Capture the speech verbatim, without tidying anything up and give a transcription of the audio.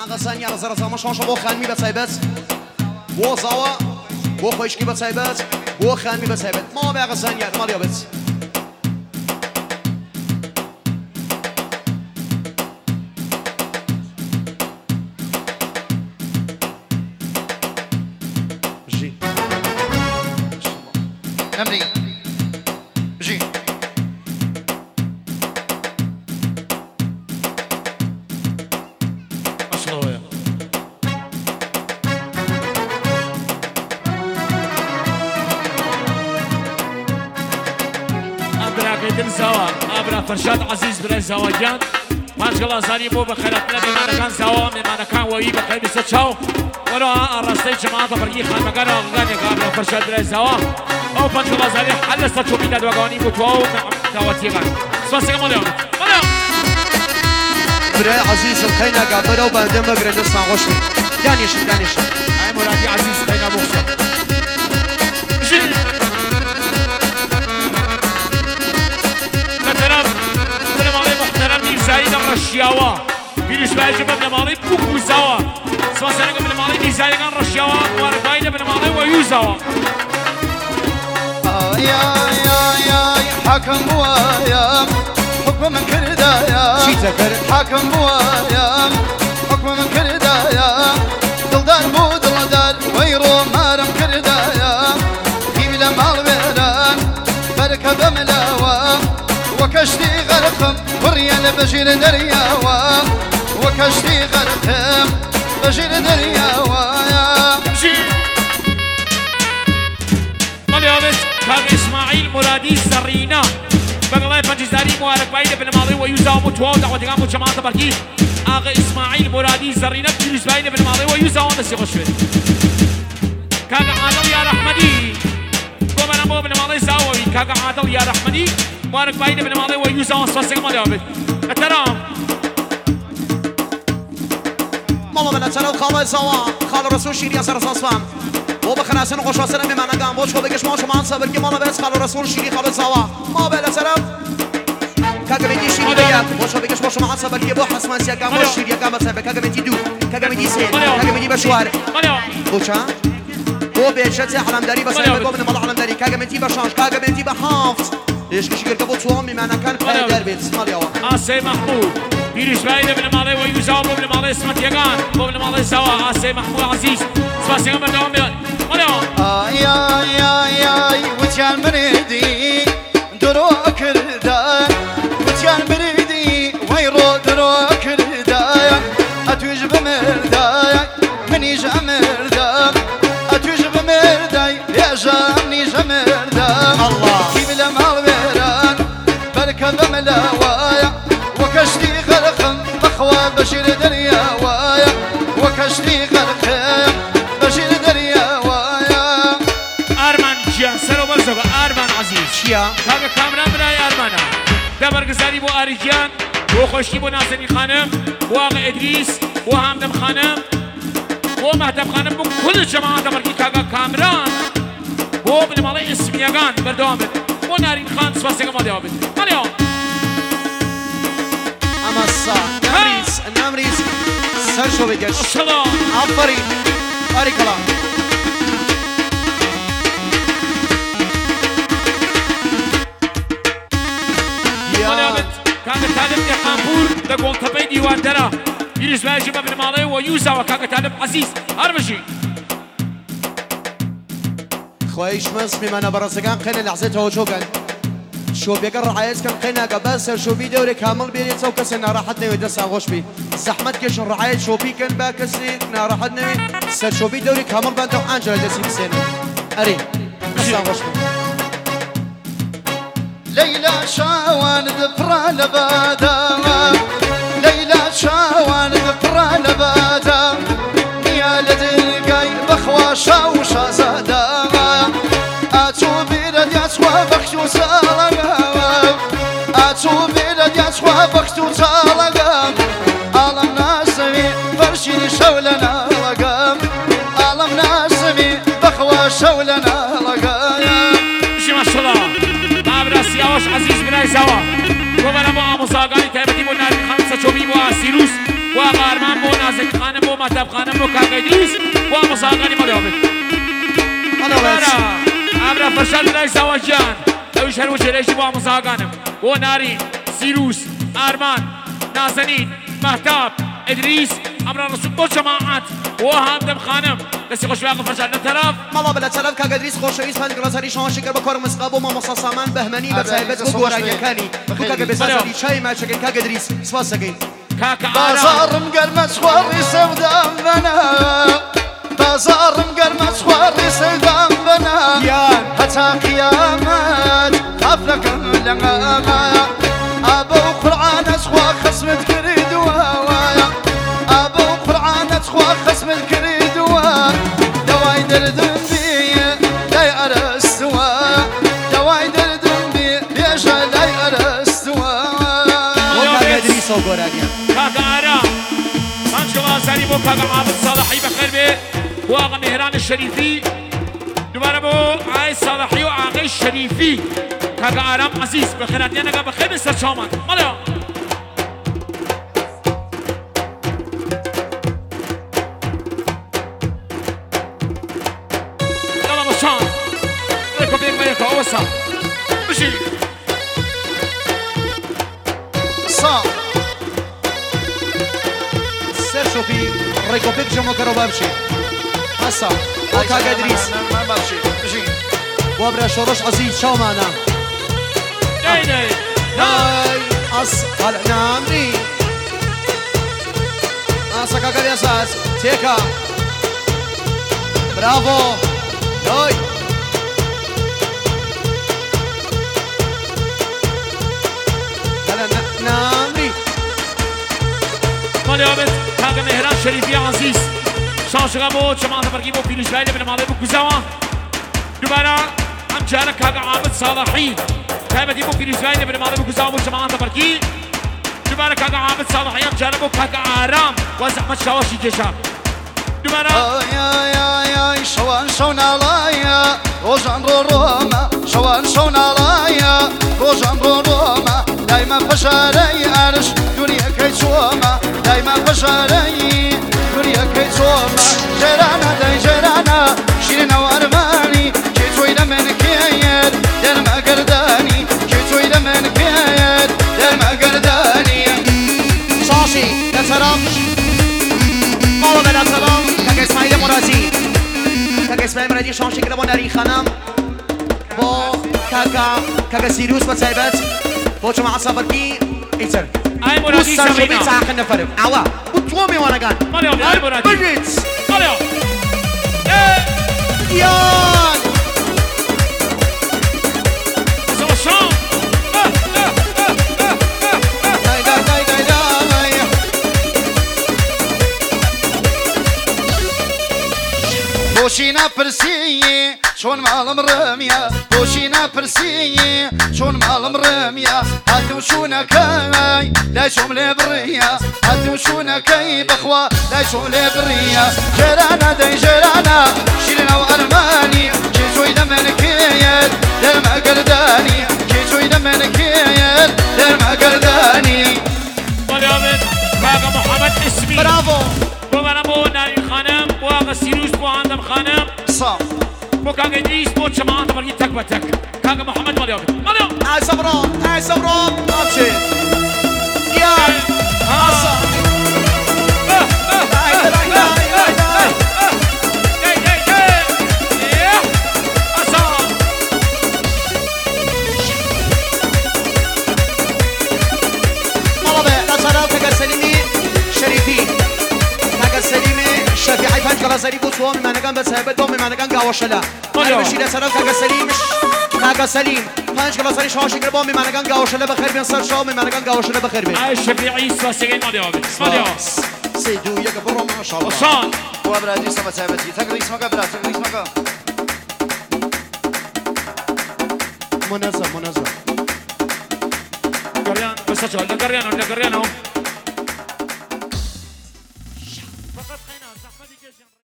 ئاغەسانی ئاغەزەرە زەمە شۆشە بۆ خانمی بەتایبەت بۆ زاوە بۆ خۆشکی بەتایبەت بۆ خانمی بەتایبەت ماوە بە ئاغەسانیان ماڵیا بێت نمري جي أصلوية أبرا قيدن زوا أبرا فرشاد عزيز برا زواجان ما شاء الله زاني بو بخيراتنا بما كان زوا بما كان وي بخير بسچاو ورا الرستي جماعة برقي خان مكان أغاني أبرا فرشاد برا زوا أو بانش الله زاني حل استشو بينا دوغاني بتواو دواتيغان سواسيغا ماليوم ماليوم برای عزیزم خیلی قابل و بعدم بگرد دستان خوشی دانیش دانیش أي مرادي عزيز خينا بوخشا مثلا مثلا مالي محترم ميزايد الرشياوة بيلش باجي بابن مالي بوكو زاوا سواسيغا بابن مالي ميزايد الرشياوة وارقايد بابن مالي ويوزاوا يا يا يا حكم بوايا حكم من كردايا شي تكر حكم بوايا حكم من كردايا دلدار بو دلدار ويرو مارم كردايا في بلا مال بيران بركة بملاوا وكشتي غرقم وريال بجير درياوا وكشتي غرقم بجير درياوا ماليوبس كان إسماعيل مرادي الزرينا بقلاي فنجزاري مبارك بايدة بالماضي ويوزا ومتواو دعوة قاموا جماعة بركي آغا إسماعيل مرادي الزرينا بجلس بايدة بالماضي ويوزا ونسي خشفت كاقا عادل يا رحمدي قومنا مو بالماضي زاوي كاقا عادل يا رحمدي مبارك بايدة بالماضي ويوزا ونسي ماليوبس الترام ماما بنا تلو خالة زوا خالة رسول شيري أسر أساسفام و بخناسن خوشاسن میمانه گام باش خود بگش ما شما صبر که ماما بس خالو رسول شیری خالو زوا ما بلا طرف کاگمتی شیری بیاد باش بگش ما شما صبر که با حسمان سیا گام باش شیری گام صبر کاگمتی دو کاگمتی سه کاگمتی بشوار بوچا بو بیشت علمداری بس بگو من مال علمداری کاگمتی بشانش کاگمتی بحافظ ايش كشير قبل توام بمعنى كان قادر بيت ماليا آسي محمود بيرش بايدة بن مالي ويوزاو بن مالي اسمت يقان بن مالي سوا آسي محمود عزيز سواسي غمر دوام بيان ماليا آه يا يا يا وتيان مريدي درو كرداي وتيان مريدي ويرو درو كرداي أتوج بمرداي مني جمرداي أتوج بمرداي يا جامني جمرداي الله بلا مال بيران بركة ملاوايا وكشتي غرقم بخوا بشير درياوايا وكشتي غرقم بشير درياوايا أرمان جيان سرو برزوغا أرمان عزيز شيا كاكا كامران براي أرمانا دبر قزاري بو أريجيان بو خوشي بو ناسني خانم بو آغا إدريس بو همدم خانم بو مهدم خانم بو كل جماعة دبركي كاكا كامران بو ابن مالي اسم يغان بردوام بد بو نارين خان سواسيغا ماليا بد ماليا اما الصا نمريز النمريز سر شو بيجش السلام عفري بارك الله ماليا بد كاكا تالب يا قامبور دا قول تبي ديوان درا يريز باجي ابن مالي ويوزا وكاكا تالب عزيز هرمشي خويش مصمي ما انا برزقان قنا لحظتها وشوقن شو بيقر عايز كم قنا قباس شو في دوري كامل بيني تو كسنا راحتنا ودسا غوش بي زحمت كيش الرعاية شو بي كان باكسي نا راحتنا سر شو في دوري كامل بانتو حانجل دسي بسنة اري دسا غوش بي ليلى شاوان ذكرى لبادا ليلى شاوان ذكرى لبادا يا لدلقاي بخوا شاوشا زادا اتو بيرد يسوى بختو سالقا اتو بيرد يسوى بختو سالقا عالم ناسمي فرشي شولنا لقام عالم ناسمي بخوا شولنا لقام شي ما شاء الله بابرا سياوش عزيز بناي سوا وبنا مو مصاغاني تايبتي بو ناري خمسة شوبي بو سيروس وغارمان بو نازك خانم ما تبخانم بو كاكيديس ومصاغاني مليوبت مليوبت أمرا فرشاد رئيس زواجان أوش هلوش رئيسي بو مصاغانم ونارين سيروس أرمان نازنين مهتاب إدريس أمرا رسول بو جماعات وهم تبخانم دستی خوش بیاق فرشاد طرف مالا بلا طرف که قدریس خوشویس پنج گلاسری شما شکر بکار مسقاب و ما مصاصمان بهمنی به صاحبت بو گورای کنی بو که بسازی چای ما شکر که قدریس سواس سگین بازارم قرمت خواری سودام بنا بازارم قرمت خواری سودام بنا حتى قيامات قفلك لما ابو قرعان اسخوا خصم تكريد وايا ابو قرعان اسخوا خصم الكريد وا دواي دردن بي لا ارستوا دواي دردن بي ليش لا ارستوا وكا قدريس وغوراغيا كاكا عرام خمس كلاسري بو كاكا عابد صالحي بخير بي واغا مهران الشريفي دوباره بو عايز صالحي وعاقي الشريفي كاكا عرام عزيز بخيرات يانا بخير مستر شامان ماليا يلا مشان ريكو بيك ميكو اوسا مشي صام سر شوفي ريكو بيك جمو كرو بابشي هسا وكا قدريس ما بمشي مشي وابرا شروش عزيز شو معنا داي داي هاي أصل نامري أصل كاكا اساس تيكا برافو هاي هلا نامري ماليابت كاكا مهران شريفي عزيز شانشغا بو جماعة برقيبو في الإسرائيل بن مالي بو كزاوا دوبارا هم جارك كاكا عابد صالحي كايمة ديبو في الإسرائيل بن مالي بو كزاوا بو جماعة برقي دوبارا كاكا عابد صالحي هم جارك بو كاكا عرام وزحمة شواشي جيشا دوبارا يا يا يا شوان شون عليا روجان روما شوان شون عليا روجان روما دايما فشاري عرش دنيا كيتشوما دايما فشاري دنيا كيتشوما جرانا داي جرانا شيرنا وارماني كيتوي لمن كير دار ما قرداني كيتوي لمن كير دار ما قرداني شاشي يا سلام مالا بلا سلام كاكا اسماعيل مرازي كاكا اسماعيل مرازي شاشي كده با ناري خانم با كاكا كاكا سيروس بتصايبت با جماعة صبركي ايتر اي مرادي سرشوبي سرينا تاخن نفرم عوا وتومي وانا قان ماليابت اي مرادي بجيت ماليا ايه يان زوشان داي داي داي داي داي بوشينا برسي شون مالم رميا بوشينا برسي شون مالم رميا هاتو شونا كاي لا شوم لي بريا هاتو شونا كاي بخوا لا شوم لي بريا جرانا داي جرانا شيلنا وارماني كيتوي لمن كير دار ما قرداني كيتوي لمن كير دار ما قرداني ماليابت كاكا محمد اسمي برافو دوباره بو ناري خانم بو آقا سيروس بو عندم خانم صام بو كاكا إدريس بو جماعة برقي تك بتك كاكا محمد ماليابت ماليا هاي صبران هاي صبران ماشي يان عصا هاي هاي هاي هاي شفيعي فان كلا سري بوتوامي ما نكان بس هبت دومي ما نكان قاوشلا انا بشيل سلام كاكا سليم كاكا سليم فانش كلا سري شاشي قربامي ما نكان قاوشلا بخير بين صار شامي ما نكان قاوشلا بخير بين عايش شفيعي سواسيين ماليابت ماليا سيدو يكبروا ما شاء الله وشان وابرادي سما ثابتي تقري اسمك ابراد تقري اسمك منظم منظم قريان بس اجل قريان قريان